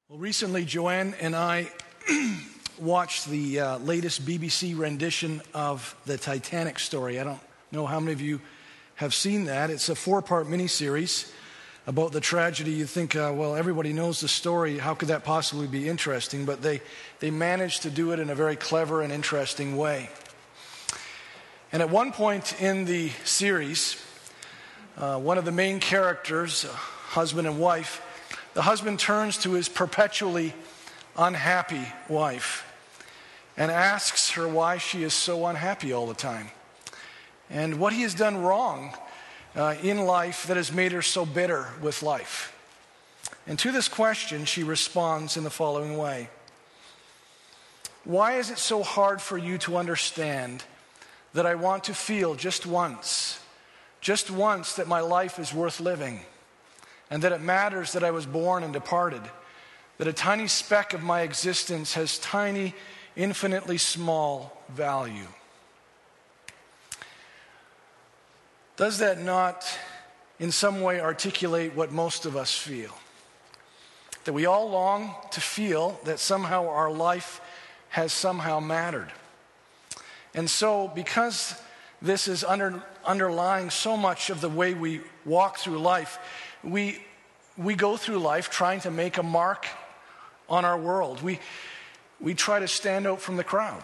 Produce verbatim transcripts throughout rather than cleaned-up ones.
Well, recently, Joanne and I watched the uh, latest B B C rendition of the Titanic story. I don't know how many of you have seen that. It's a four-part miniseries about the tragedy. You think, uh, well, everybody knows the story. How could that possibly be interesting? But they, they managed to do it in a very clever and interesting way. And at one point in the series, uh, one of the main characters, uh, husband and wife, the husband turns to his perpetually unhappy wife and asks her why she is so unhappy all the time and what he has done wrong uh, in life that has made her so bitter with life. And to this question, she responds in the following way: "Why is it so hard for you to understand that I want to feel just once, just once that my life is worth living? And that it matters that I was born and departed, that a tiny speck of my existence has tiny, infinitely small value." Does that not in some way articulate what most of us feel? That we all long to feel that somehow our life has somehow mattered. And so, because this is under, underlying so much of the way we walk through life, We we go through life trying to make a mark on our world. We we try to stand out from the crowd.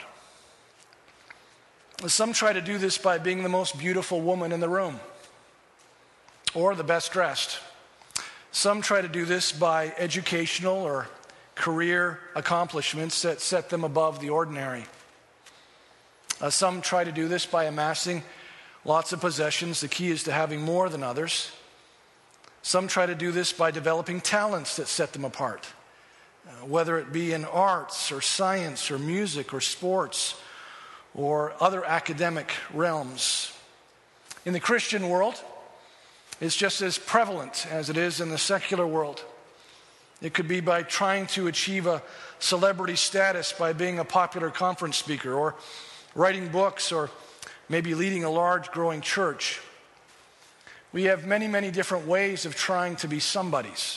Some try to do this by being the most beautiful woman in the room or the best dressed. Some try to do this by educational or career accomplishments that set them above the ordinary. Uh, some try to do this by amassing lots of possessions. The key is to having more than others. Some try to do this by developing talents that set them apart, uh, whether it be in arts or science or music or sports or other academic realms. In the Christian world, it's just as prevalent as it is in the secular world. It could be by trying to achieve a celebrity status by being a popular conference speaker or writing books or maybe leading a large growing church. We have many, many different ways of trying to be somebodies.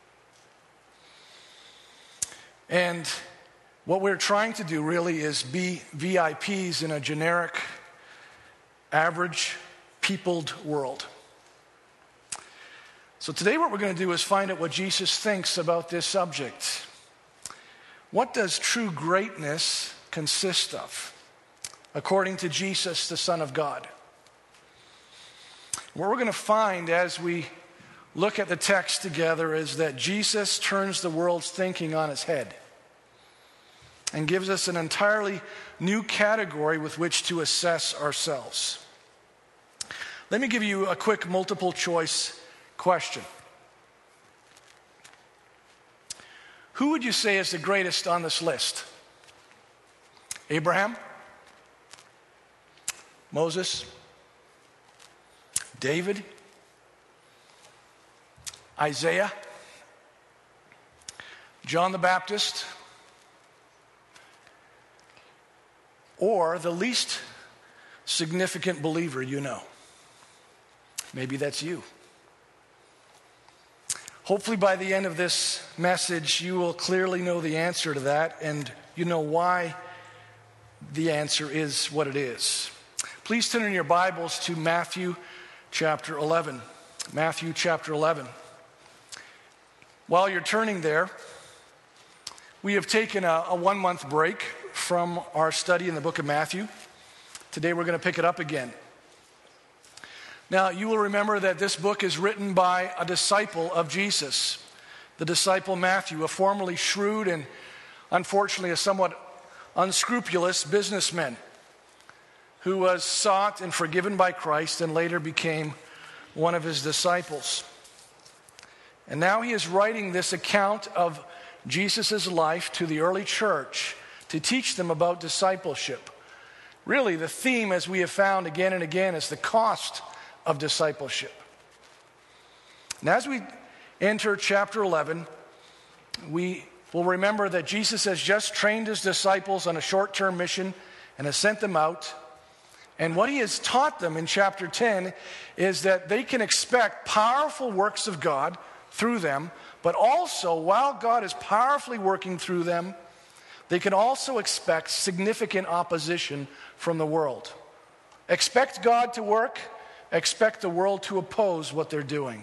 And what we're trying to do really is be V I Ps in a generic, average, peopled world. So today what we're going to do is find out what Jesus thinks about this subject. What does true greatness consist of, according to Jesus, the Son of God? What we're going to find as we look at the text together is that Jesus turns the world's thinking on its head and gives us an entirely new category with which to assess ourselves. Let me give you a quick multiple choice question. Who would you say is the greatest on this list? Abraham? Moses? David, Isaiah, John the Baptist, or the least significant believer you know? Maybe that's you. Hopefully by the end of this message, you will clearly know the answer to that, and you know why the answer is what it is. Please turn in your Bibles to Matthew chapter eleven. Matthew chapter eleven. While you're turning there, we have taken a, a one-month break from our study in the book of Matthew. Today we're going to pick it up again. Now, you will remember that this book is written by a disciple of Jesus, the disciple Matthew, a formerly shrewd and unfortunately a somewhat unscrupulous businessman who was sought and forgiven by Christ and later became one of his disciples. And now he is writing this account of Jesus' life to the early church to teach them about discipleship. Really, the theme, as we have found again and again, is the cost of discipleship. And as we enter chapter eleven, we will remember that Jesus has just trained his disciples on a short-term mission and has sent them out. And what he has taught them in chapter ten is that they can expect powerful works of God through them, But also, while God is powerfully working through them, they can also expect significant opposition from the world. Expect God to work, expect the world to oppose what they're doing.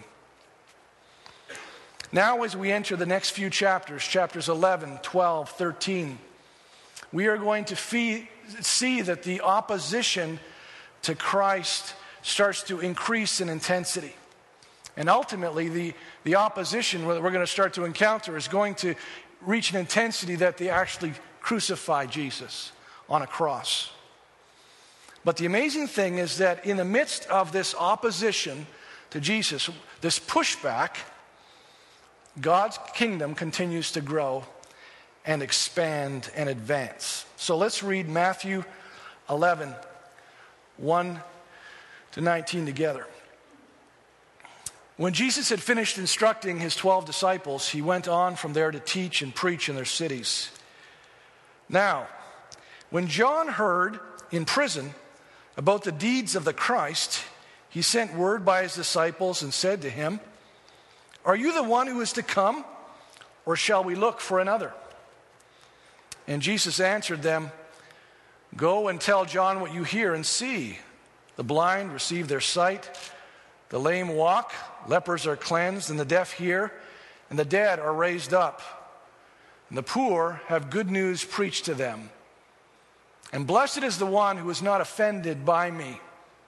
Now, as we enter the next few chapters, chapters eleven, twelve, thirteen, we are going to fee- see that the opposition to Christ starts to increase in intensity. And ultimately, the, the opposition that we're going to start to encounter is going to reach an intensity that they actually crucify Jesus on a cross. But the amazing thing is that in the midst of this opposition to Jesus, this pushback, God's kingdom continues to grow and expand and advance. So let's read Matthew eleven, one to nineteen together. When Jesus had finished instructing his twelve disciples, he went on from there to teach and preach in their cities. Now, when John heard in prison about the deeds of the Christ, he sent word by his disciples and said to him, "Are you the one who is to come, or shall we look for another?" And Jesus answered them, "Go and tell John what you hear and see. The blind receive their sight, the lame walk, lepers are cleansed, and the deaf hear, and the dead are raised up. And the poor have good news preached to them. And blessed is the one who is not offended by me."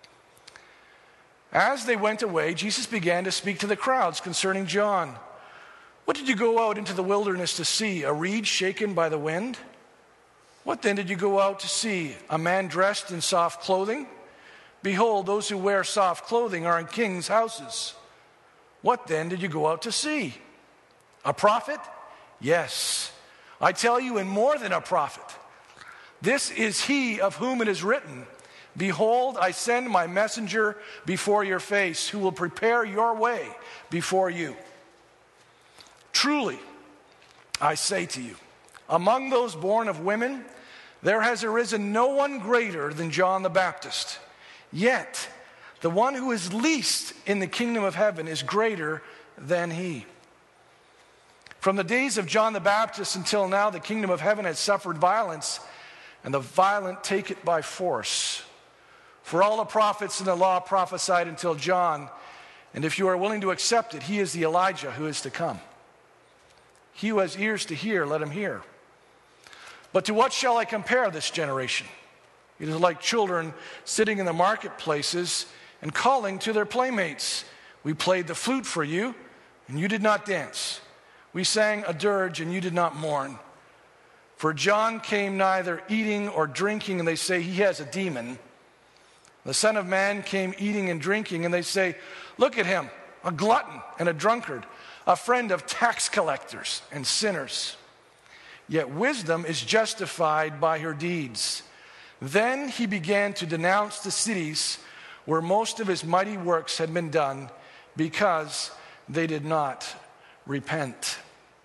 As they went away, Jesus began to speak to the crowds concerning John. "What did you go out into the wilderness to see? A reed shaken by the wind? What then did you go out to see? A man dressed in soft clothing? Behold, those who wear soft clothing are in kings' houses. What then did you go out to see? A prophet? Yes, I tell you, and more than a prophet. This is he of whom it is written, 'Behold, I send my messenger before your face, who will prepare your way before you.' Truly, I say to you, among those born of women, there has arisen no one greater than John the Baptist. Yet, the one who is least in the kingdom of heaven is greater than he. From the days of John the Baptist until now, the kingdom of heaven has suffered violence, and the violent take it by force. For all the prophets and the law prophesied until John, and if you are willing to accept it, he is the Elijah who is to come. He who has ears to hear, let him hear. But to what shall I compare this generation? It is like children sitting in the marketplaces and calling to their playmates. We played the flute for you, and you did not dance. We sang a dirge, and you did not mourn. For John came neither eating or drinking, and they say he has a demon. The Son of Man came eating and drinking, and they say, look at him, a glutton and a drunkard, a friend of tax collectors and sinners. Yet wisdom is justified by her deeds. Then he began to denounce the cities where most of his mighty works had been done, because they did not repent."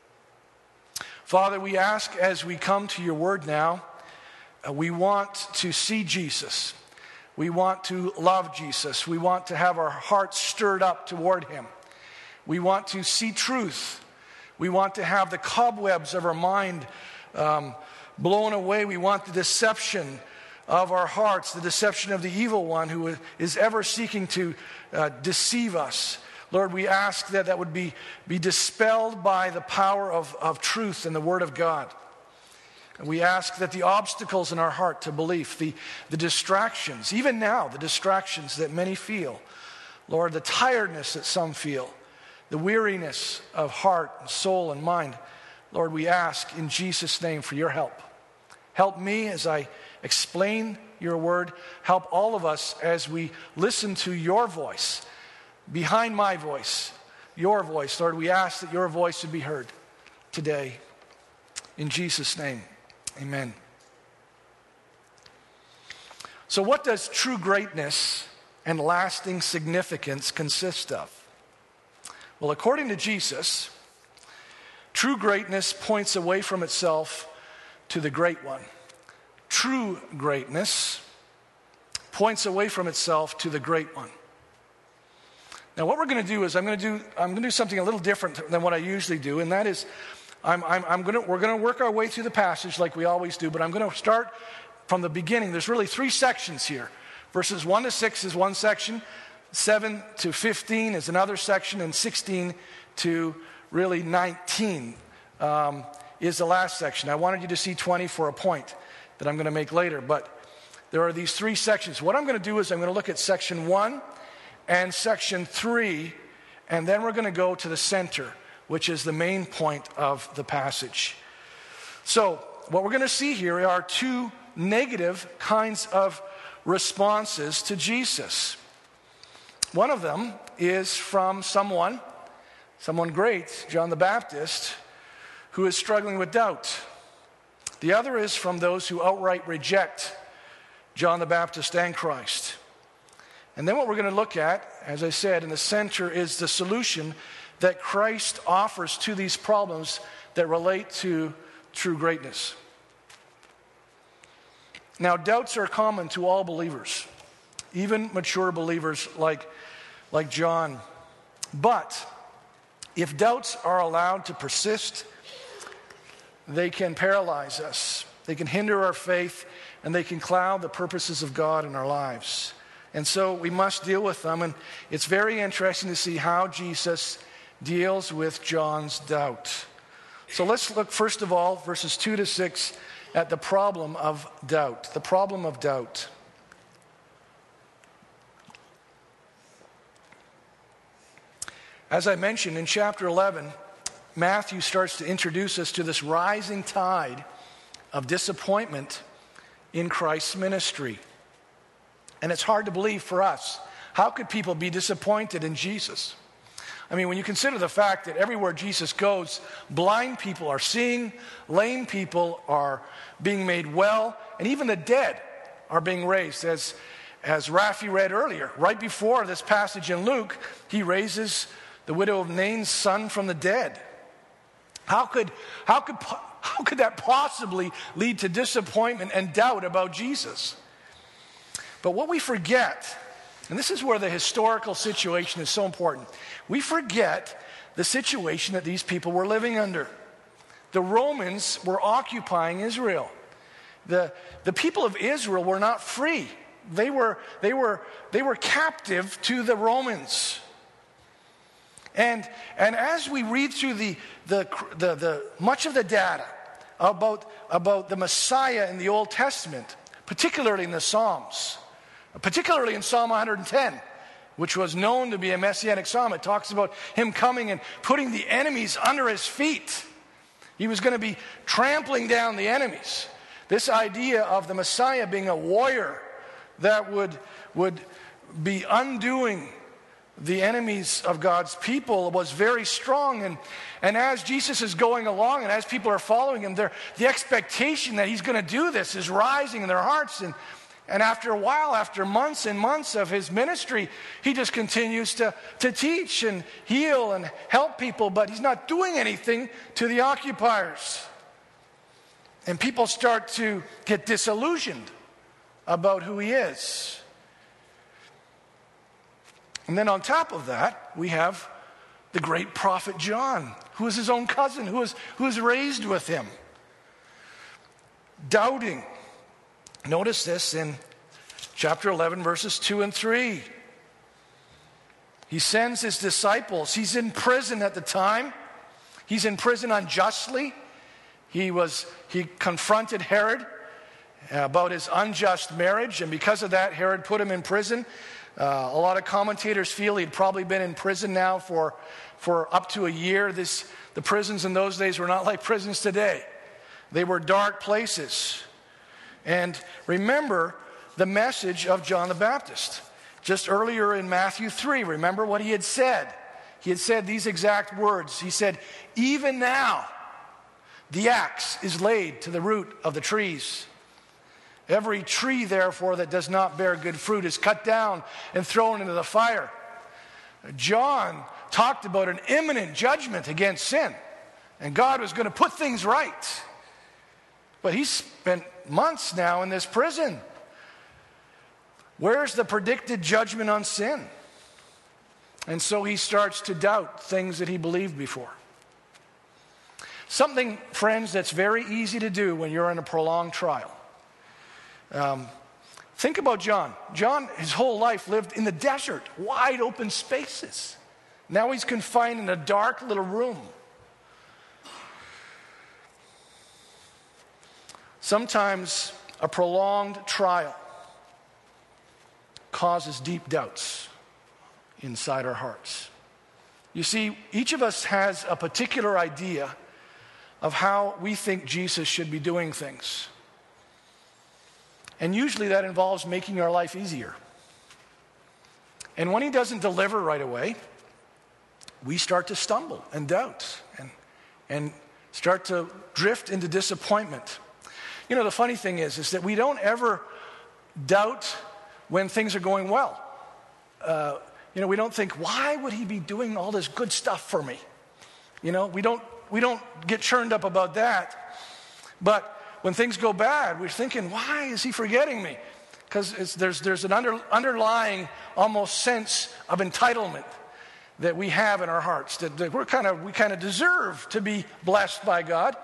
Father, we ask as we come to your word now, uh, we want to see Jesus. We want to love Jesus. We want to have our hearts stirred up toward him. We want to see truth. We want to have the cobwebs of our mind um, blown away. We want the deception of our hearts, the deception of the evil one who is ever seeking to uh, deceive us. Lord, we ask that that would be, be dispelled by the power of, of truth and the Word of God. And we ask that the obstacles in our heart to belief, the, the distractions, even now, the distractions that many feel, Lord, the tiredness that some feel, the weariness of heart and soul and mind, Lord, we ask in Jesus' name for your help. Help me as I explain your word. Help all of us as we listen to your voice, behind my voice, your voice. Lord, we ask that your voice would be heard today. In Jesus' name, amen. So what does true greatness and lasting significance consist of? Well, according to Jesus, true greatness points away from itself to the great one. True greatness points away from itself to the great one. Now, what we're going to do is I'm going to do I'm going to do something a little different than what I usually do, and that is I'm, I'm, I'm going to we're going to work our way through the passage like we always do, but I'm going to start from the beginning. There's really three sections here. Verses one to six is one section, seven to fifteen is another section, and sixteen to really nineteen um, is the last section. I wanted you to see twenty for a point that I'm going to make later, but there are these three sections. What I'm going to do is I'm going to look at section one and section three, and then we're going to go to the center, which is the main point of the passage. So what we're going to see here are two negative kinds of responses to Jesus. One of them is from someone, someone great, John the Baptist, who is struggling with doubt. The other is from those who outright reject John the Baptist and Christ. And then what we're going to look at, as I said, in the center is the solution that Christ offers to these problems that relate to true greatness. Now, doubts are common to all believers, even mature believers like, like John. But if doubts are allowed to persist, they can paralyze us. They can hinder our faith, and they can cloud the purposes of God in our lives. And so we must deal with them, and it's very interesting to see how Jesus deals with John's doubt. So let's look first of all, verses two to six, at the problem of doubt. The problem of doubt. As I mentioned, in chapter eleven, Matthew starts to introduce us to this rising tide of disappointment in Christ's ministry. And it's hard to believe for us. How could people be disappointed in Jesus? I mean, when you consider the fact that everywhere Jesus goes, blind people are seeing, lame people are being made well, and even the dead are being raised. As, as Rafi read earlier, right before this passage in Luke, he raises the widow of Nain's son from the dead. How could, how could, how could that possibly lead to disappointment and doubt about Jesus? But what we forget, and this is where the historical situation is so important, we forget the situation that these people were living under. The Romans were occupying Israel. The, the people of Israel were not free. They were, they were, they were captive to the Romans. And, and as we read through the, the, the, the much of the data about, about the Messiah in the Old Testament, particularly in the Psalms, particularly in Psalm one hundred ten, which was known to be a messianic psalm. It talks about him coming and putting the enemies under his feet. He was going to be trampling down the enemies. This idea of the Messiah being a warrior that would, would be undoing the enemies of God's people was very strong. And, and as Jesus is going along and as people are following him, the expectation that he's going to do this is rising in their hearts. And And after a while, after months and months of his ministry, he just continues to, to teach and heal and help people, but he's not doing anything to the occupiers. And people start to get disillusioned about who he is. And then on top of that, we have the great prophet John, who is his own cousin, who is, who is raised with him, doubting. Notice this in chapter eleven, verses two and three. He sends his disciples. He's in prison at the time. He's in prison unjustly. He was he confronted Herod about his unjust marriage, and because of that, Herod put him in prison. Uh, a lot of commentators feel he'd probably been in prison now for, for up to a year. This, the prisons in those days were not like prisons today. They were dark places. And remember the message of John the Baptist. Just earlier in Matthew three, remember what he had said. He had said these exact words. He said, "Even now, the axe is laid to the root of the trees. Every tree, therefore, that does not bear good fruit is cut down and thrown into the fire." John talked about an imminent judgment against sin, and God was going to put things right. But he spent months now in this prison. Where's the predicted judgment on sin? And so he starts to doubt things that he believed before. Something, friends, that's very easy to do when you're in a prolonged trial. Um, think about John. John, his whole life, lived in the desert, wide open spaces. Now he's confined in a dark little room. Sometimes a prolonged trial causes deep doubts inside our hearts. You see, each of us has a particular idea of how we think Jesus should be doing things. And usually that involves making our life easier. And when he doesn't deliver right away, we start to stumble and doubt and, and start to drift into disappointment. You know, the funny thing is, is that we don't ever doubt when things are going well. Uh, you know, we don't think, why would he be doing all this good stuff for me? You know, we don't we don't get churned up about that. But when things go bad, we're thinking, why is he forgetting me? Because there's there's an under, underlying almost sense of entitlement that we have in our hearts, that, that we're kind of we kind of deserve to be blessed by God.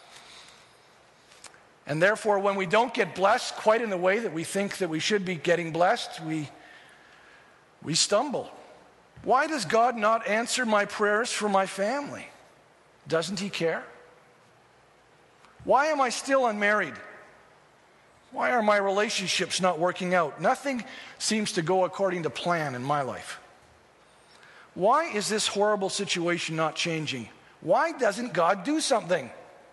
And therefore, when we don't get blessed quite in the way that we think that we should be getting blessed, we we stumble. Why does God not answer my prayers for my family? Doesn't he care? Why am I still unmarried? Why are my relationships not working out? Nothing seems to go according to plan in my life. Why is this horrible situation not changing? Why doesn't God do something?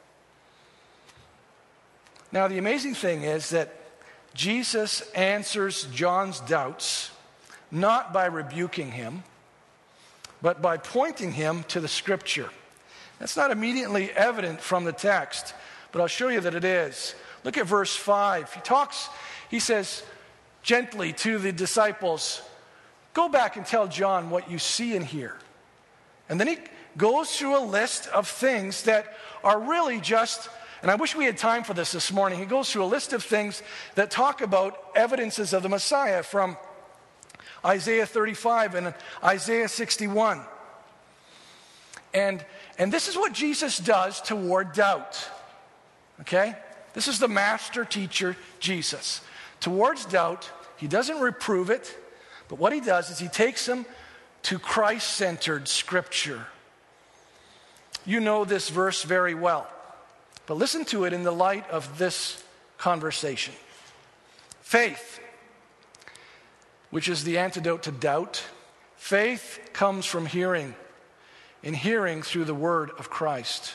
Now, the amazing thing is that Jesus answers John's doubts not by rebuking him, but by pointing him to the Scripture. That's not immediately evident from the text, but I'll show you that it is. Look at verse five. He talks, he says gently to the disciples, go back and tell John what you see and hear. And then he goes through a list of things that are really just, and I wish we had time for this this morning, he goes through a list of things that talk about evidences of the Messiah from Isaiah thirty-five and Isaiah sixty-one. And, and this is what Jesus does toward doubt. Okay? This is the master teacher, Jesus. Towards doubt, he doesn't reprove it, but what he does is he takes them to Christ-centered Scripture. You know this verse very well, but listen to it in the light of this conversation. Faith, which is the antidote to doubt. Faith comes from hearing, and hearing through the word of Christ.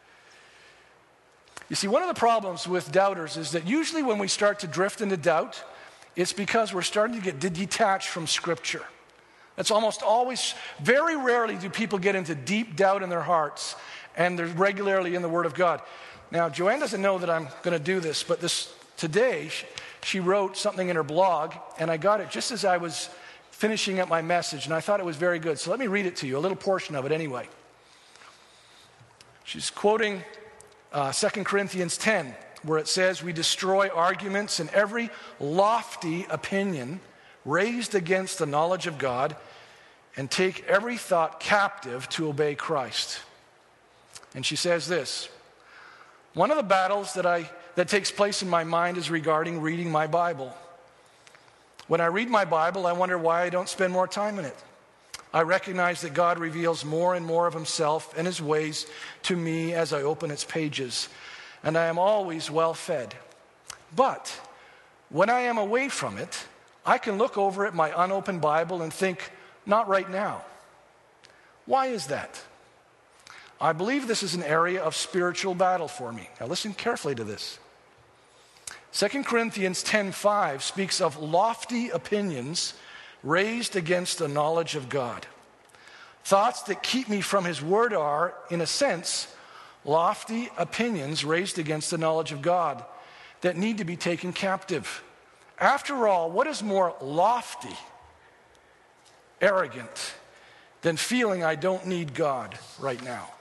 You see, one of the problems with doubters is that usually when we start to drift into doubt, it's because we're starting to get detached from Scripture. That's almost always, very rarely do people get into deep doubt in their hearts, and they're regularly in the Word of God. Now, Joanne doesn't know that I'm going to do this, but this today, she wrote something in her blog, and I got it just as I was finishing up my message, and I thought it was very good. So let me read it to you, a little portion of it anyway. She's quoting uh, Second Corinthians ten, where it says, we destroy arguments and every lofty opinion raised against the knowledge of God and take every thought captive to obey Christ. And she says this, one of the battles that I that takes place in my mind is regarding reading my Bible. When I read my Bible, I wonder why I don't spend more time in it. I recognize that God reveals more and more of himself and his ways to me as I open its pages, and I am always well fed. But when I am away from it, I can look over at my unopened Bible and think, not right now. Why is that? I believe this is an area of spiritual battle for me. Now listen carefully to this. Second Corinthians ten five speaks of lofty opinions raised against the knowledge of God. Thoughts that keep me from his word are, in a sense, lofty opinions raised against the knowledge of God that need to be taken captive. After all, what is more lofty, arrogant, than feeling I don't need God right now?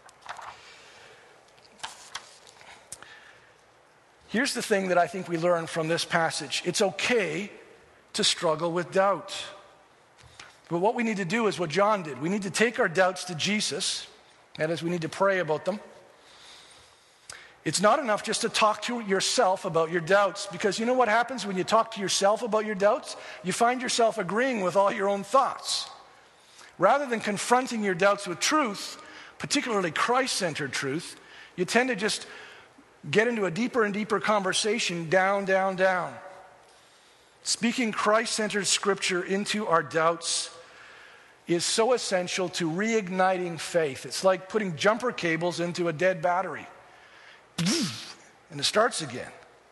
Here's the thing that I think we learn from this passage. It's okay to struggle with doubt. But what we need to do is what John did. We need to take our doubts to Jesus. That is, we need to pray about them. It's not enough just to talk to yourself about your doubts, because you know what happens when you talk to yourself about your doubts? You find yourself agreeing with all your own thoughts. Rather than confronting your doubts with truth, particularly Christ-centered truth, you tend to just get into a deeper and deeper conversation, down, down, down. Speaking Christ-centered scripture into our doubts is so essential to reigniting faith. It's like putting jumper cables into a dead battery. And it starts again.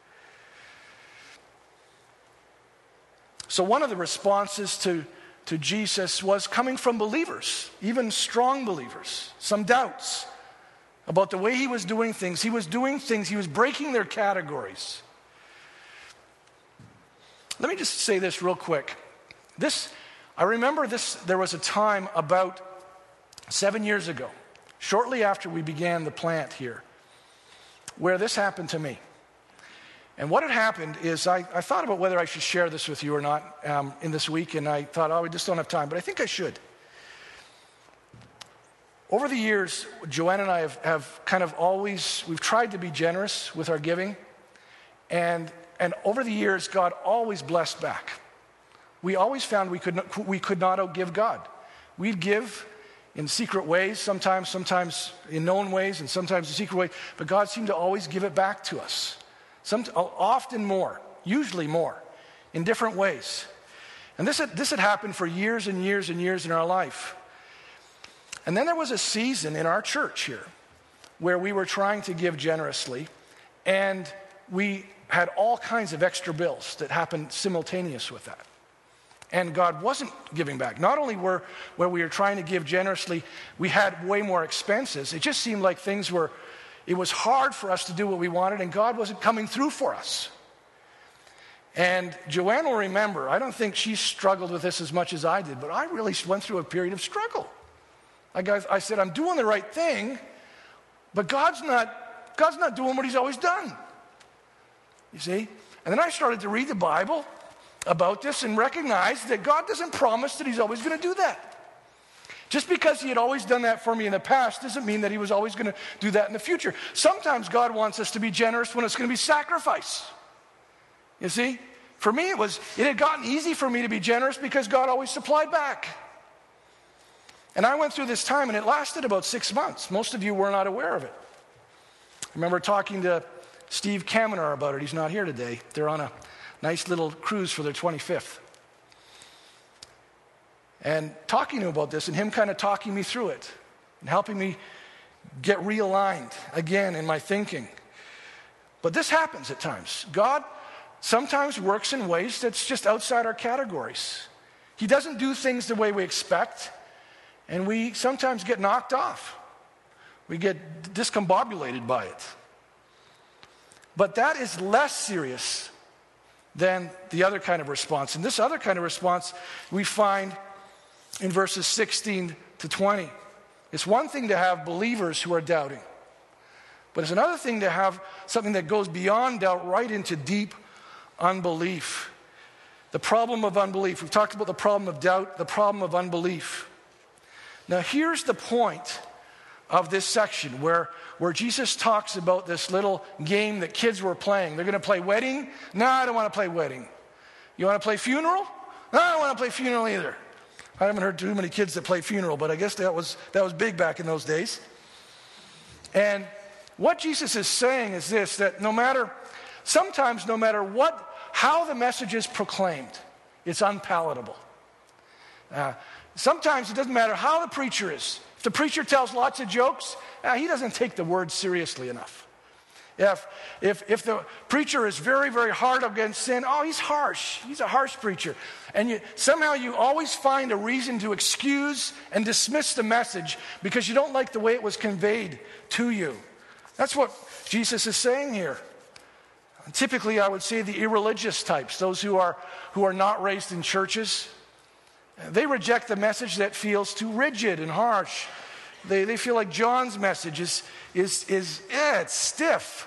So one of the responses to, to Jesus was coming from believers, even strong believers, some doubts about the way he was doing things. He was doing things, he was breaking their categories. Let me just say this real quick. This, I remember this, there was a time about seven years ago, shortly after we began the plant here, where this happened to me. And what had happened is I, I thought about whether I should share this with you or not um, in this week, and I thought, oh, we just don't have time, but I think I should. Over the years, Joanne and I have, have kind of always, we've tried to be generous with our giving, and, and over the years, God always blessed back. We always found we could not, we could not outgive God. We'd give in secret ways, sometimes, sometimes in known ways, and sometimes in secret ways, but God seemed to always give it back to us. Some, often more, usually more, in different ways. And this had, this had happened for years and years and years in our life. And then there was a season in our church here where we were trying to give generously, and we had all kinds of extra bills that happened simultaneous with that. And God wasn't giving back. Not only were where we were trying to give generously, we had way more expenses. It just seemed like things were, it was hard for us to do what we wanted, and God wasn't coming through for us. And Joanne will remember, I don't think she struggled with this as much as I did, but I really went through a period of struggle. Like I, I said, I'm doing the right thing, but God's not, God's not doing what he's always done. You see? And then I started to read the Bible about this and recognize that God doesn't promise that he's always going to do that. Just because he had always done that for me in the past doesn't mean that he was always going to do that in the future. Sometimes God wants us to be generous when it's going to be sacrifice. You see? For me, it was it had gotten easy for me to be generous because God always supplied back. And I went through this time, and it lasted about six months. Most of you were not aware of it. I remember talking to Steve Kamenar about it. He's not here today. They're on a nice little cruise for their twenty-fifth. And talking to him about this and him kind of talking me through it and helping me get realigned again in my thinking. But this happens at times. God sometimes works in ways that's just outside our categories. He doesn't do things the way we expect, and we sometimes get knocked off. We get discombobulated by it. But that is less serious than the other kind of response. And this other kind of response we find in verses sixteen to twenty. It's one thing to have believers who are doubting, but it's another thing to have something that goes beyond doubt right into deep unbelief. The problem of unbelief. We've talked about the problem of doubt, the problem of unbelief. Now here's the point of this section where, where Jesus talks about this little game that kids were playing. They're going to play wedding. No, I don't want to play wedding. You want to play funeral? No, I don't want to play funeral either. I haven't heard too many kids that play funeral, but I guess that was that was big back in those days. And what Jesus is saying is this, that no matter, sometimes no matter what, how the message is proclaimed, it's unpalatable. Uh, sometimes it doesn't matter how the preacher is. If the preacher tells lots of jokes, uh, he doesn't take the word seriously enough. If, if, if the preacher is very, very hard against sin, oh, he's harsh. He's a harsh preacher. And you, somehow you always find a reason to excuse and dismiss the message because you don't like the way it was conveyed to you. That's what Jesus is saying here. Typically, I would say the irreligious types, those who are, who are not raised in churches, they reject the message that feels too rigid and harsh. They, they feel like John's message is, is, is yeah, it's stiff.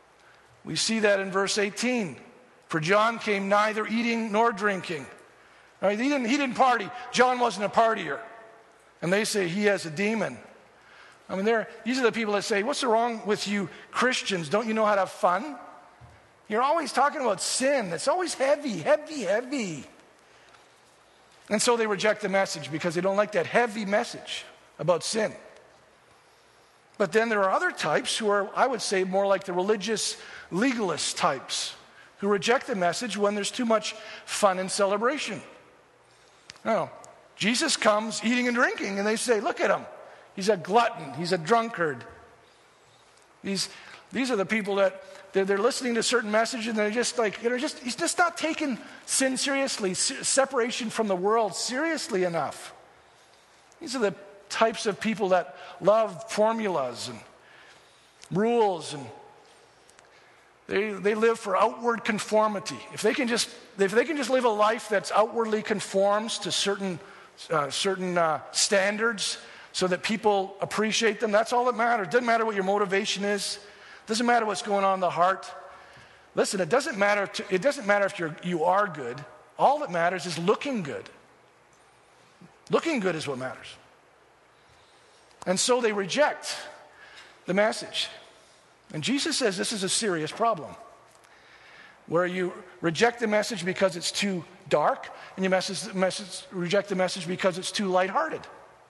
We see that in verse eighteen. For John came neither eating nor drinking, Right? He didn't, he didn't party. John wasn't a partier. And they say he has a demon. I mean, they're, these are the people that say, what's wrong with you Christians? Don't you know how to have fun? You're always talking about sin. It's always heavy, heavy, heavy. And so they reject the message because they don't like that heavy message about sin. But then there are other types who are, I would say, more like the religious legalist types who reject the message when there's too much fun and celebration. No, Jesus comes eating and drinking, and they say, look at him. He's a glutton. He's a drunkard. These, these are the people that they're, they're listening to certain messages, and they're just like, you know, just he's just not taking sin seriously, se- separation from the world seriously enough. These are the types of people that love formulas and rules, and they they live for outward conformity. If they can just if they can just live a life that's outwardly conforms to certain uh, certain uh, standards, so that people appreciate them, that's all that matters. It doesn't matter what your motivation is. It doesn't matter what's going on in the heart. Listen, it doesn't matter. To, it doesn't matter if you're you are good. All that matters is looking good. Looking good is what matters. And so they reject the message. And Jesus says this is a serious problem, where you reject the message because it's too dark, and you message, message, reject the message because it's too lighthearted.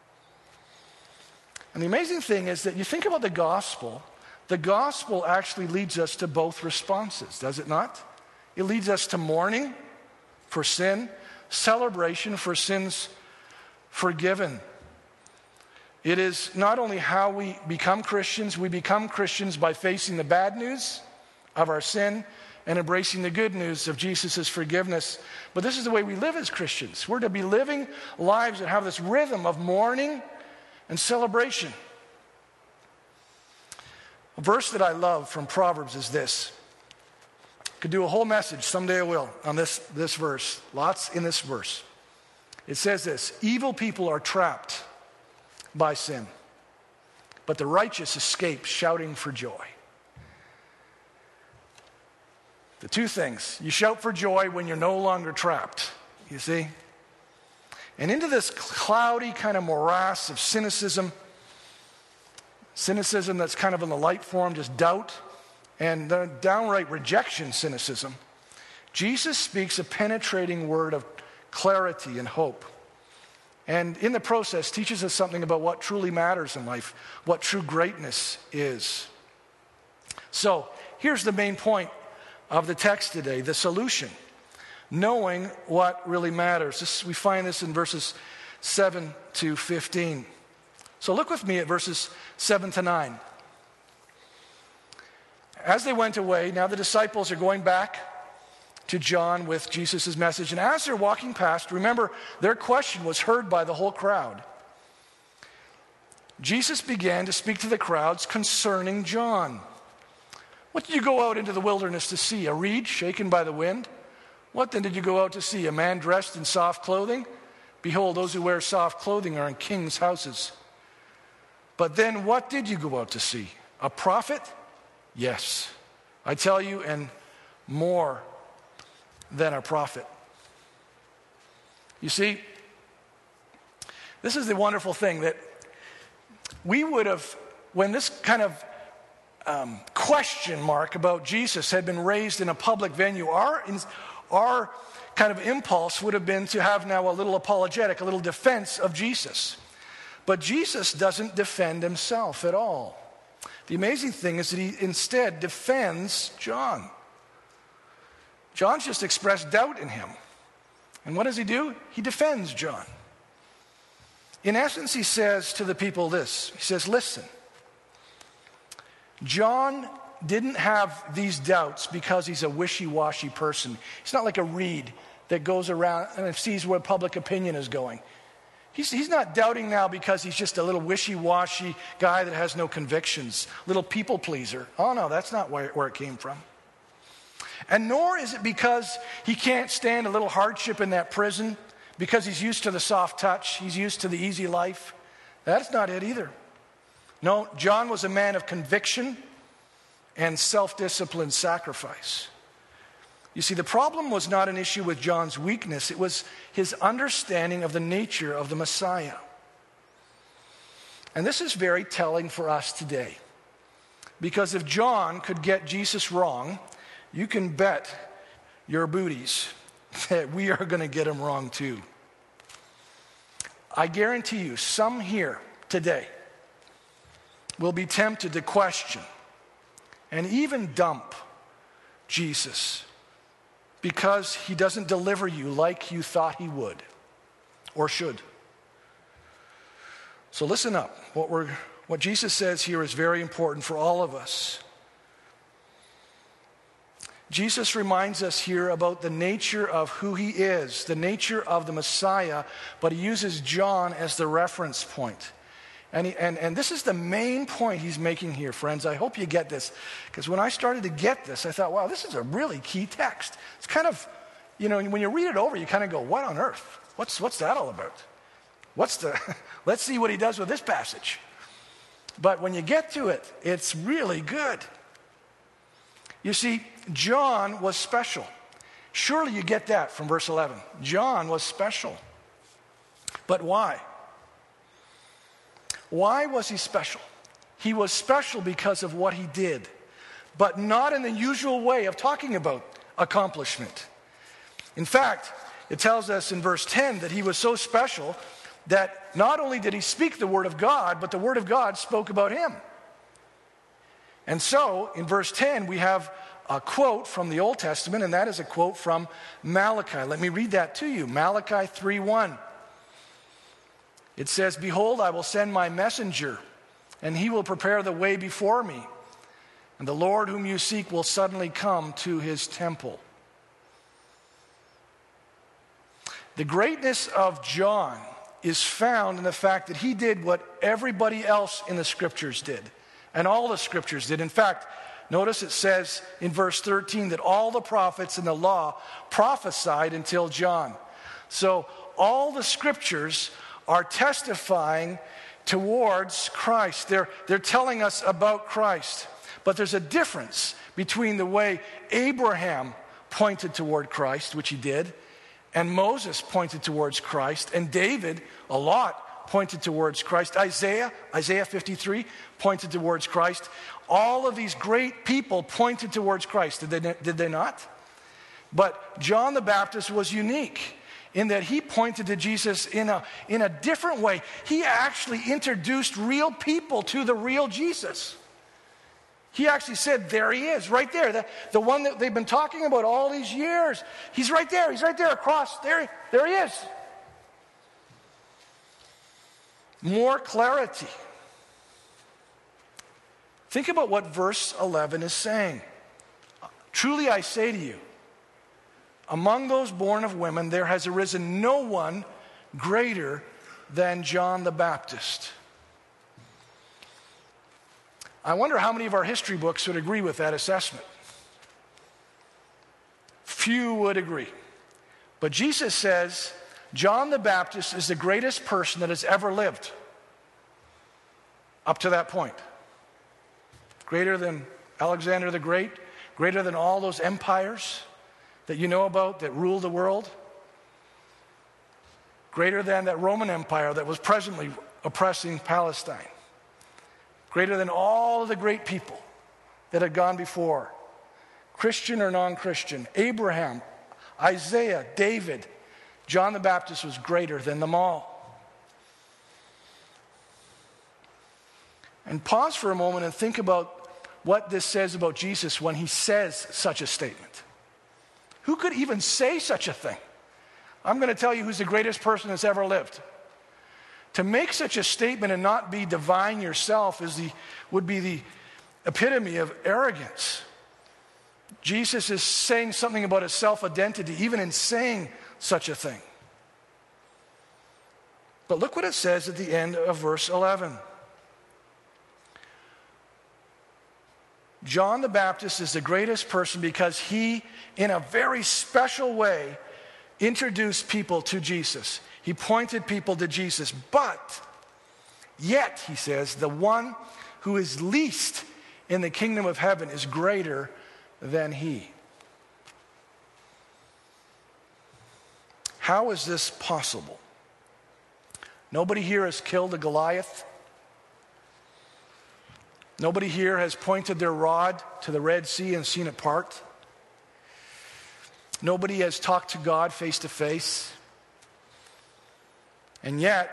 And the amazing thing is that you think about the gospel, the gospel actually leads us to both responses, does it not? It leads us to mourning for sin, celebration for sins forgiven. It is not only how we become Christians, we become Christians by facing the bad news of our sin and embracing the good news of Jesus' forgiveness. But this is the way we live as Christians. We're to be living lives that have this rhythm of mourning and celebration. A verse that I love from Proverbs is this. I could do a whole message, someday I will, on this, this verse. Lots in this verse. It says this: evil people are trapped by sin, but the righteous escape shouting for joy. The two things. You shout for joy when you're no longer trapped, you see? And into this cloudy kind of morass of cynicism, cynicism that's kind of in the light form, just doubt, and the downright rejection cynicism, Jesus speaks a penetrating word of clarity and hope. And in the process, teaches us something about what truly matters in life, what true greatness is. So, here's the main point of the text today, the solution. Knowing what really matters. This, we find this in verses seven to fifteen. So look with me at verses seven to nine. As they went away, now the disciples are going back to John with Jesus' message. And as they're walking past, remember, their question was heard by the whole crowd. Jesus began to speak to the crowds concerning John. What did you go out into the wilderness to see? A reed shaken by the wind? What then did you go out to see? A man dressed in soft clothing? Behold, those who wear soft clothing are in kings' houses. But then what did you go out to see? A prophet? Yes, I tell you, and more than a prophet. You see, this is the wonderful thing, that we would have, when this kind of um, question mark about Jesus had been raised in a public venue, our, our kind of impulse would have been to have now a little apologetic, a little defense of Jesus. But Jesus doesn't defend himself at all. The amazing thing is that he instead defends John. John's just expressed doubt in him. And what does he do? He defends John. In essence, he says to the people this. He says, listen, John didn't have these doubts because he's a wishy-washy person. He's not like a reed that goes around and sees where public opinion is going. He's, he's not doubting now because he's just a little wishy-washy guy that has no convictions, little people pleaser. Oh no, that's not where, where it came from. And nor is it because he can't stand a little hardship in that prison, because he's used to the soft touch, he's used to the easy life. That's not it either. No, John was a man of conviction and self-disciplined sacrifice. You see, the problem was not an issue with John's weakness. It was his understanding of the nature of the Messiah. And this is very telling for us today. Because if John could get Jesus wrong, you can bet your booties that we are going to get him wrong too. I guarantee you, some here today will be tempted to question and even dump Jesus because he doesn't deliver you like you thought he would or should. So listen up. What we're, what Jesus says here is very important for all of us. Jesus reminds us here about the nature of who he is, the nature of the Messiah, but he uses John as the reference point. And, he, and, and this is the main point he's making here, friends. I hope you get this. Because when I started to get this, I thought, wow, this is a really key text. It's kind of, you know, when you read it over, you kind of go, what on earth? What's, what's that all about? What's the, let's see what he does with this passage. But when you get to it, it's really good. You see, John was special. Surely you get that from verse eleven. John was special. But why? Why was he special? He was special because of what he did, but not in the usual way of talking about accomplishment. In fact, it tells us in verse ten that he was so special that not only did he speak the word of God, but the word of God spoke about him. And so, in verse ten, we have a quote from the Old Testament, and that is a quote from Malachi. Let me read that to you. Malachi three one. It says, "Behold, I will send my messenger, and he will prepare the way before me. And the Lord whom you seek will suddenly come to his temple." The greatness of John is found in the fact that he did what everybody else in the scriptures did. And all the scriptures did. In fact, notice it says in verse thirteen that all the prophets in the law prophesied until John. So all the scriptures are testifying towards Christ. They're, they're telling us about Christ. But there's a difference between the way Abraham pointed toward Christ, which he did, and Moses pointed towards Christ, and David, a lot, pointed towards Christ. Isaiah, Isaiah fifty-three, pointed towards Christ. All of these great people pointed towards Christ, did they, did they not? But John the Baptist was unique in that he pointed to Jesus in a, in a different way. He actually introduced real people to the real Jesus. He actually said, there he is, right there. The, the one that they've been talking about all these years. He's right there. He's right there across. There, there he is. More clarity. Think about what verse eleven is saying. Truly I say to you, among those born of women, there has arisen no one greater than John the Baptist. I wonder how many of our history books would agree with that assessment. Few would agree. But Jesus says John the Baptist is the greatest person that has ever lived up to that point. Greater than Alexander the Great, greater than all those empires that you know about that ruled the world, greater than that Roman Empire that was presently oppressing Palestine, greater than all of the great people that had gone before, Christian or non-Christian, Abraham, Isaiah, David. John the Baptist was greater than them all. And pause for a moment and think about what this says about Jesus when he says such a statement. Who could even say such a thing? I'm going to tell you who's the greatest person that's ever lived. To make such a statement and not be divine yourself is the, would be the epitome of arrogance. Jesus is saying something about his self-identity, even in saying such a thing. But look what it says at the end of verse eleven. John the Baptist is the greatest person because he, in a very special way, introduced people to Jesus. He pointed people to Jesus. But yet, he says, the one who is least in the kingdom of heaven is greater than he. How is this possible? Nobody here has killed a Goliath. Nobody here has pointed their rod to the Red Sea and seen it part. Nobody has talked to God face to face. And yet,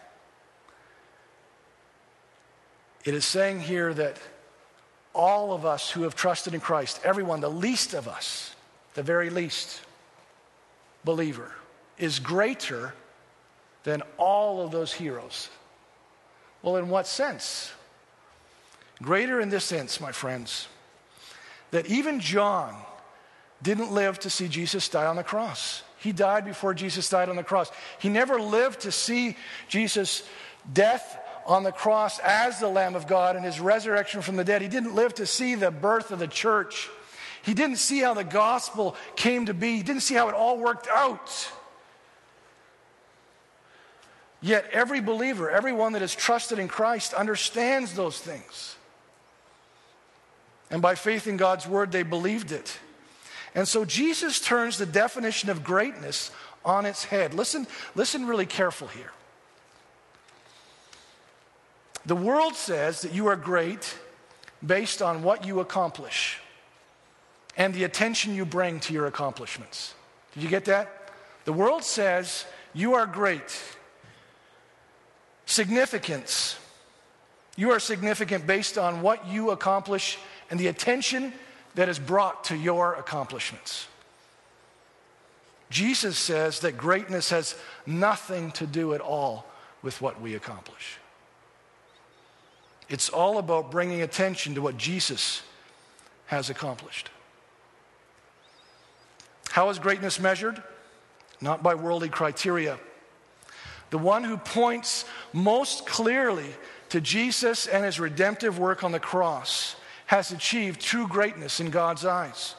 it is saying here that all of us who have trusted in Christ, everyone, the least of us, the very least believer, is greater than all of those heroes. Well, in what sense? Greater in this sense, my friends, that even John didn't live to see Jesus die on the cross. He died before Jesus died on the cross. He never lived to see Jesus' death on the cross as the Lamb of God and his resurrection from the dead. He didn't live to see the birth of the church. He didn't see how the gospel came to be. He didn't see how it all worked out. Yet every believer, everyone that has trusted in Christ understands those things. And by faith in God's word, they believed it. And so Jesus turns the definition of greatness on its head. Listen, listen really careful here. The world says that you are great based on what you accomplish and the attention you bring to your accomplishments. Did you get that? The world says you are great. Significance. You are significant based on what you accomplish and the attention that is brought to your accomplishments. Jesus says that greatness has nothing to do at all with what we accomplish. It's all about bringing attention to what Jesus has accomplished. How is greatness measured? Not by worldly criteria. The one who points most clearly to Jesus and his redemptive work on the cross has achieved true greatness in God's eyes.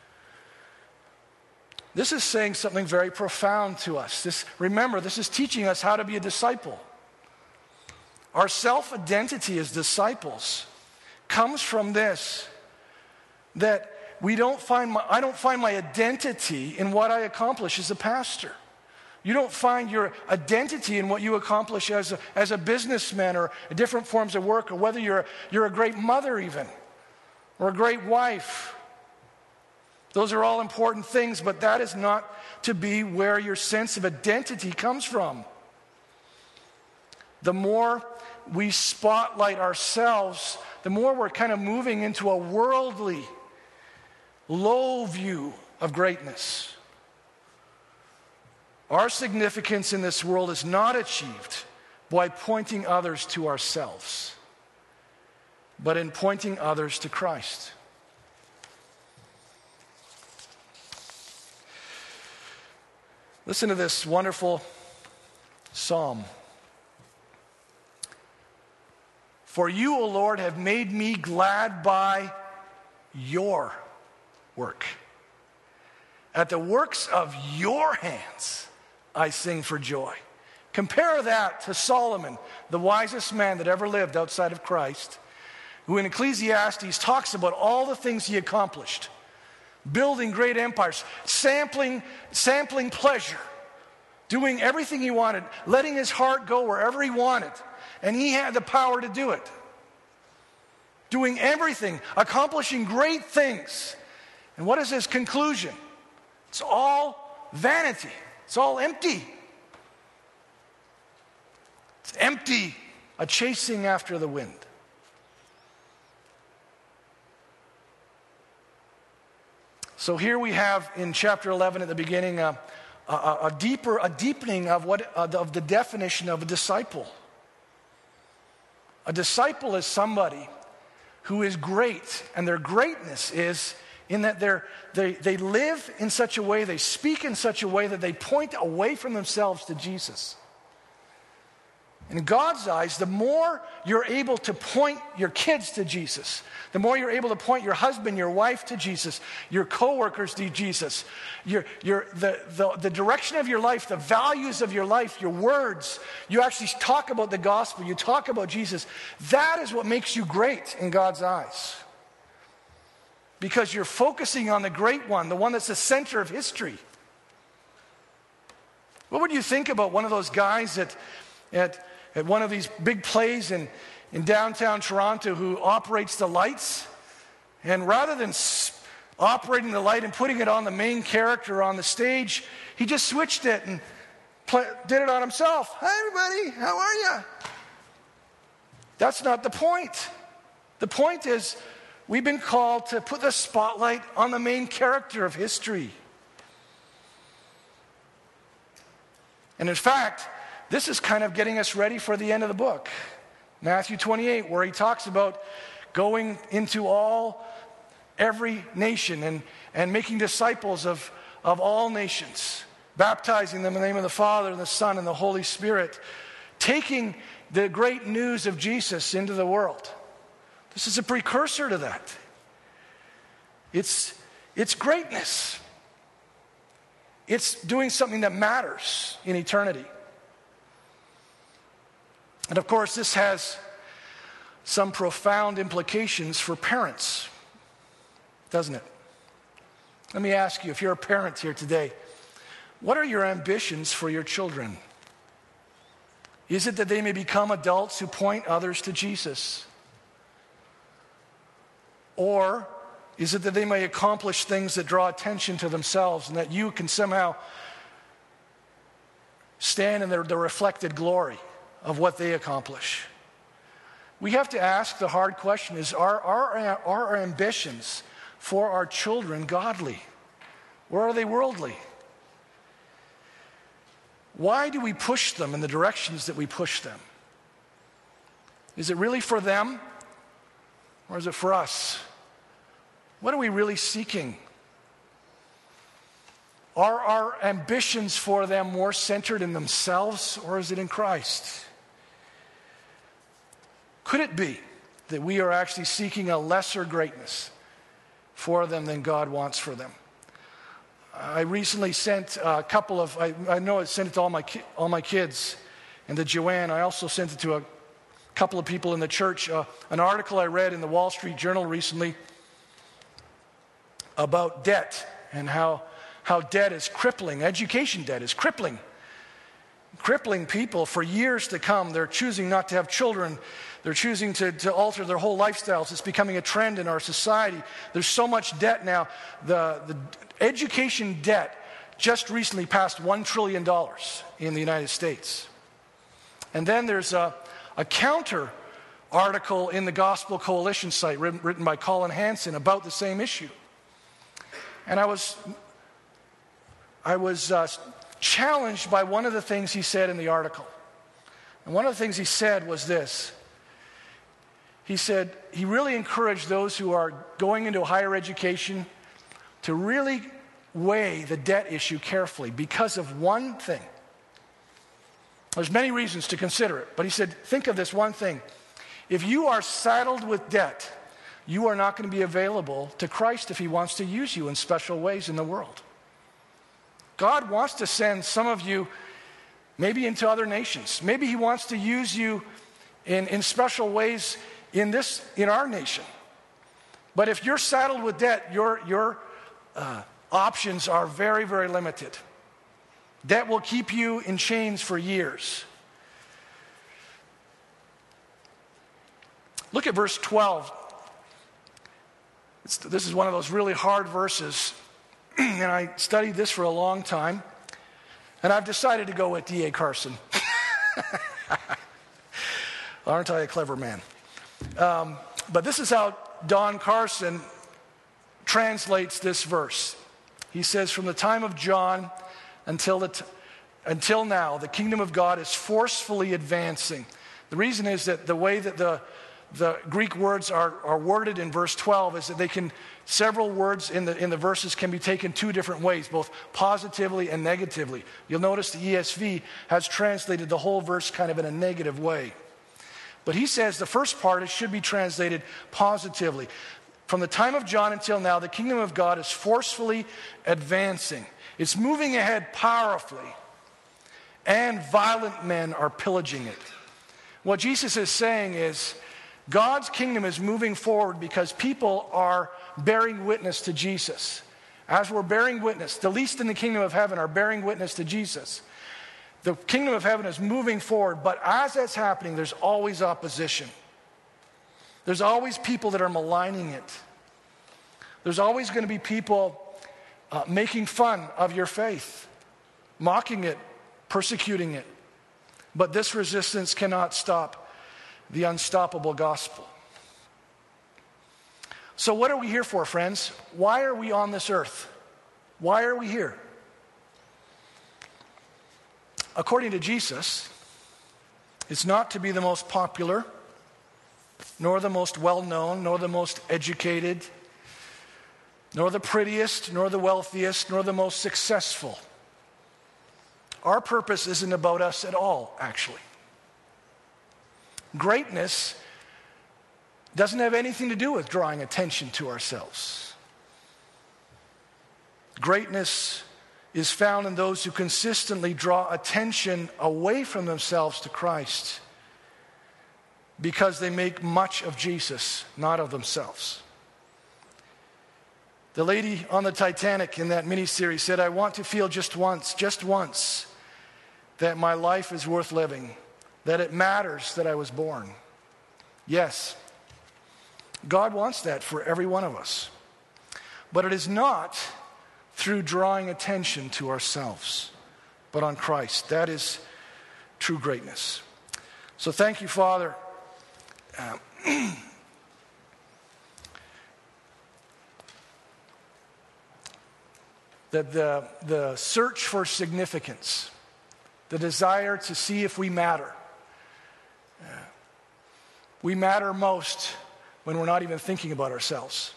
This is saying something very profound to us. This, remember, this is teaching us how to be a disciple. Our self-identity as disciples comes from this, that we don't find my, I don't find my identity in what I accomplish as a pastor. You don't find your identity in what you accomplish as a, as a businessman or different forms of work, or whether you're, you're a great mother even, or a great wife. Those are all important things, but that is not to be where your sense of identity comes from. The more we spotlight ourselves, the more we're kind of moving into a worldly, low view of greatness. Our significance in this world is not achieved by pointing others to ourselves, but in pointing others to Christ. Listen to this wonderful psalm. For you, O Lord, have made me glad by your work. At the works of your hands, I sing for joy. Compare that to Solomon, the wisest man that ever lived outside of Christ, who in Ecclesiastes talks about all the things he accomplished. Building great empires, sampling, sampling pleasure, doing everything he wanted, letting his heart go wherever he wanted. And he had the power to do it. Doing everything, accomplishing great things. And what is his conclusion? It's all vanity. It's all empty. It's empty, a chasing after the wind. So here we have in chapter eleven at the beginning a, a, a deeper, a deepening of what of the definition of a disciple. A disciple is somebody who is great, and their greatness is in that they're, they they live in such a way, they speak in such a way that they point away from themselves to Jesus. In God's eyes, the more you're able to point your kids to Jesus, the more you're able to point your husband, your wife to Jesus, your coworkers to Jesus, your, your, the, the, the direction of your life, the values of your life, your words, you actually talk about the gospel, you talk about Jesus. That is what makes you great in God's eyes. Because you're focusing on the great one, the one that's the center of history. What would you think about one of those guys at, at, at one of these big plays in, in downtown Toronto who operates the lights, and rather than s- operating the light and putting it on the main character on the stage, he just switched it and play, did it on himself. Hi everybody, how are you? That's not the point. The point is, we've been called to put the spotlight on the main character of history. And in fact, this is kind of getting us ready for the end of the book. Matthew twenty-eight, where he talks about going into all, every nation and, and making disciples of, of all nations, baptizing them in the name of the Father and the Son and the Holy Spirit, taking the great news of Jesus into the world. This is a precursor to that. It's, it's greatness. It's doing something that matters in eternity. And of course, this has some profound implications for parents, doesn't it? Let me ask you, if you're a parent here today, what are your ambitions for your children? Is it that they may become adults who point others to Jesus? Or is it that they may accomplish things that draw attention to themselves and that you can somehow stand in the, the reflected glory of what they accomplish? We have to ask the hard question, is are, are, are our ambitions for our children godly? Or are they worldly? Why do we push them in the directions that we push them? Is it really for them? Or is it for us? What are we really seeking? Are our ambitions for them more centered in themselves, or is it in Christ? Could it be that we are actually seeking a lesser greatness for them than God wants for them? I recently sent a couple of, I, I know I sent it to all my, ki- all my kids and to Joanne. I also sent it to a couple of people in the church. Uh, an article I read in the Wall Street Journal recently about debt and how, how debt is crippling, education debt is crippling, crippling people for years to come. They're choosing not to have children. They're choosing to, to alter their whole lifestyles. It's becoming a trend in our society. There's so much debt now. The, the education debt just recently passed one trillion dollars in the United States. And then there's a, a counter article in the Gospel Coalition site written, written by Colin Hansen about the same issue. And I was, I was uh, challenged by one of the things he said in the article. And one of the things he said was this. He said he really encouraged those who are going into higher education to really weigh the debt issue carefully because of one thing. There's many reasons to consider it, but he said, think of this one thing. If you are saddled with debt, you are not going to be available to Christ if he wants to use you in special ways in the world. God wants to send some of you maybe into other nations. Maybe he wants to use you in, in special ways in this, in our nation. But if you're saddled with debt, your, your uh, options are very, very limited. Debt will keep you in chains for years. Look at verse twelve. It's, this is one of those really hard verses, and I studied this for a long time, and I've decided to go with D A Carson. Aren't I a clever man? Um, but this is how Don Carson translates this verse. He says, from the time of John until, the t- until now, the kingdom of God is forcefully advancing. The reason is that the way that the The Greek words are, are worded in verse twelve is that they can, several words in the, in the verses can be taken two different ways, both positively and negatively. You'll notice the E S V has translated the whole verse kind of in a negative way. But he says the first part it should be translated positively. From the time of John until now, the kingdom of God is forcefully advancing. It's moving ahead powerfully, and violent men are pillaging it. What Jesus is saying is, God's kingdom is moving forward because people are bearing witness to Jesus. As we're bearing witness, the least in the kingdom of heaven are bearing witness to Jesus. The kingdom of heaven is moving forward, but as that's happening, there's always opposition. There's always people that are maligning it. There's always going to be people uh, making fun of your faith, mocking it, persecuting it. But this resistance cannot stop the unstoppable gospel. So what are we here for, friends? Why are we on this earth? Why are we here? According to Jesus, it's not to be the most popular, nor the most well-known, nor the most educated, nor the prettiest, nor the wealthiest, nor the most successful. Our purpose isn't about us at all, actually. Greatness doesn't have anything to do with drawing attention to ourselves. Greatness is found in those who consistently draw attention away from themselves to Christ because they make much of Jesus, not of themselves. The lady on the Titanic in that miniseries said, I want to feel just once, just once, that my life is worth living, that it matters that I was born. Yes, God wants that for every one of us. But it is not through drawing attention to ourselves, but on Christ. That is true greatness. So thank you, Father. Uh, that the, the search for significance, the desire to see if we matter, uh, we matter most when we're not even thinking about ourselves.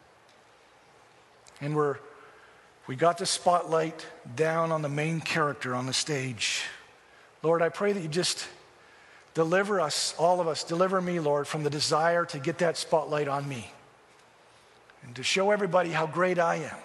And we're we got the spotlight down on the main character on the stage. Lord, I pray that you just deliver us, all of us, deliver me, Lord, from the desire to get that spotlight on me and to show everybody how great I am.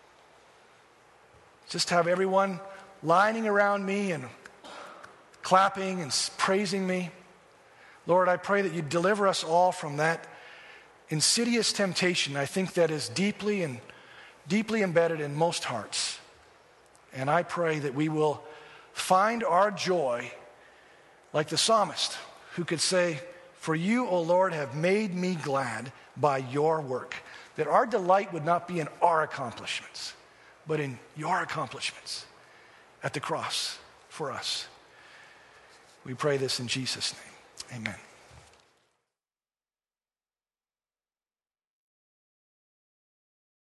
Just have everyone lining around me and clapping and praising me. Lord, I pray that you deliver us all from that insidious temptation, I think, that is deeply and deeply embedded in most hearts. And I pray that we will find our joy like the psalmist, who could say, for you, O Lord, have made me glad by your work. That our delight would not be in our accomplishments, but in your accomplishments at the cross for us. We pray this in Jesus' name. Amen.